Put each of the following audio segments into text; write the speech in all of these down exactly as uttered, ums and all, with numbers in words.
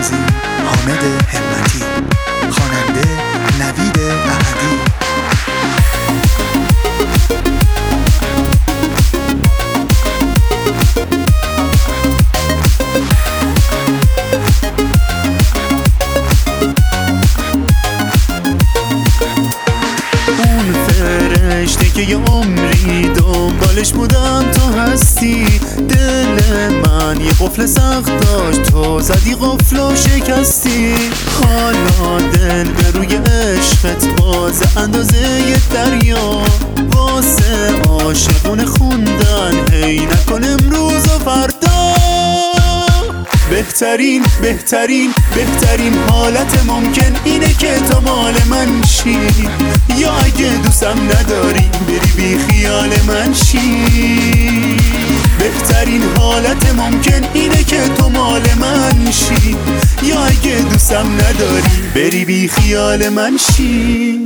سازی حامد همتی، خواننده نوید احدی. فرشته که یه عمری دنبالش بودم تو هستی. دل من یه قفل سخت داشت، تو زدی قفل و شکستی. حالا دل به روی عشقت باز اندازه یه دریا. واسه عاشقون خوندن هی نکن امروز و فردا. بهترین بهترین بهترین حالت ممکن اینه که تو مال من شی، یا اگه دوستم نداری بری بی خیال من شی. بهترین حالت ممکن اینه که تو مال من شی، یا اگه دوستم نداری بری بی خیال من شی.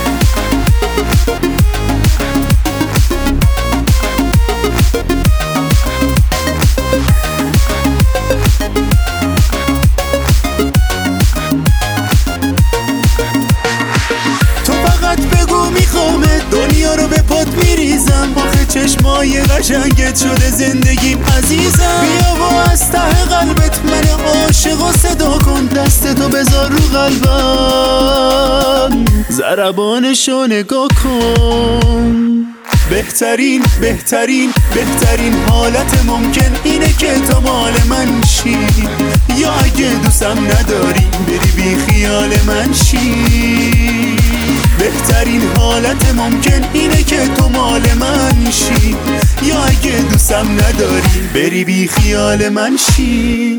دنیا رو به پات میریزم، آخه چشمای قشنگت شده زندگیم عزیزم. بیا و از ته قلبت من عاشق و صدا کن، دستتو بذار رو قلبم، ضربانشو نگاه کن. بهترین بهترین بهترین حالت ممکن اینه که تو مال من شی، یا اگه دوستم نداری بری بی خیال من شی. بهترین حالت ممکن اینه که تو مال من شی، یا اگه دوستم نداری بری بی خیال من شی.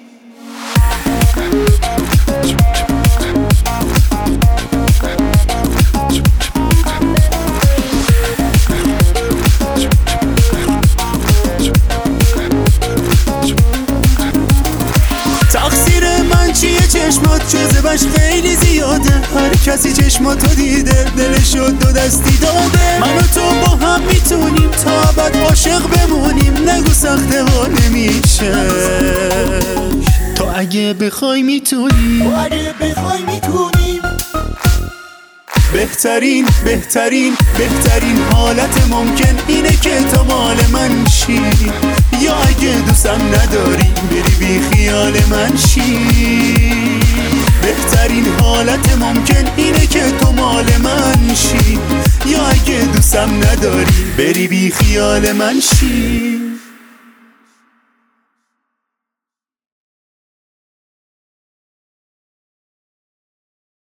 تقصیر من چیه؟ چشمات جذبش خیلی زیاده، هر کسی چشماتو دیده دلشو دو دستی داده. من و تو با هم میتونیم تا ابد عاشق بمونیم، نگو سخته ها نمیشه، تو اگه بخوای میتونی، تو اگه بخوای میتونیم. بهترین بهترین بهترین حالت ممکن اینه که تو مال من شی، یا اگه دوستم نداری بری بی خیال من شی. بهترین حالت ممکن اینه که تو مال من شی، یا اگه دوستم نداری بری بی خیال من شی.